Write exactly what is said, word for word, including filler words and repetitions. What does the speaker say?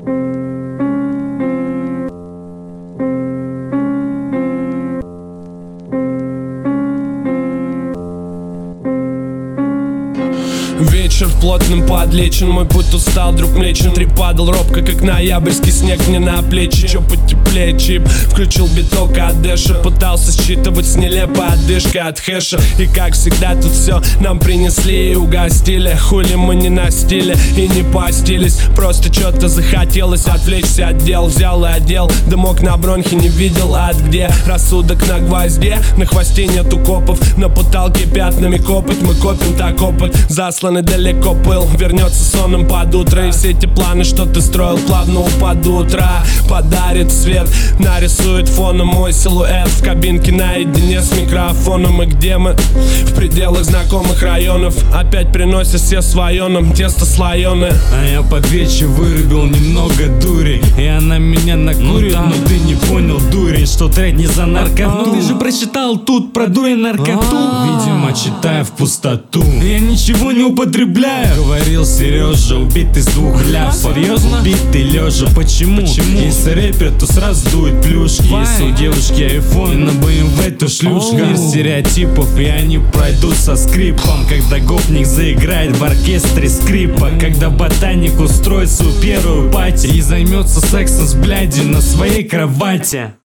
Вечер плотным подлечен, мой путь устал, друг млечен. Три падал робко, как ноябрьский снег мне на плечи. Чё потеплее, чип, включил биток от дэша. Пытался считывать с нелепой одышкой от хэша. И как всегда тут все нам принесли и угостили. Хули мы не на стиле и не постились. Просто чё-то захотелось отвлечься от дел. Взял и одел, дымок на бронхе не видел от где. Рассудок на гвозде, на хвосте нету копов. На потолке пятнами копоть, мы копим так опыт. Заслан и далеко пыл, вернется сонным под утро. И все эти планы, что ты строил, плавно упадут. Утра подарит свет, нарисует фоном мой силуэт в кабинке наедине с микрофоном. И где мы? В пределах знакомых районов. Опять приносят все свое нам тесто слоеное. А я под вечер вырубил немного дури, и она меня накурит, ну, да. Но ты не понял, дурень, что трек не за наркоту. Ну ты же прочитал тут про дурь и наркоту. Видимо, читая в пустоту. Я ничего не употребляю, говорил Сережа, убитый с двух ляп. Серьезно? Убитый лежа, почему? Почему? Если рэпер, то сразу дует плюшки. Если у девушки айфон, на бэ эм вэ, то шлюшка. Мир стереотипов, и они пройдут со скрипом. Когда гопник заиграет в оркестре скрипа. Когда ботаник устроит свою первую пати и займется сексом с блядью на своей кровати.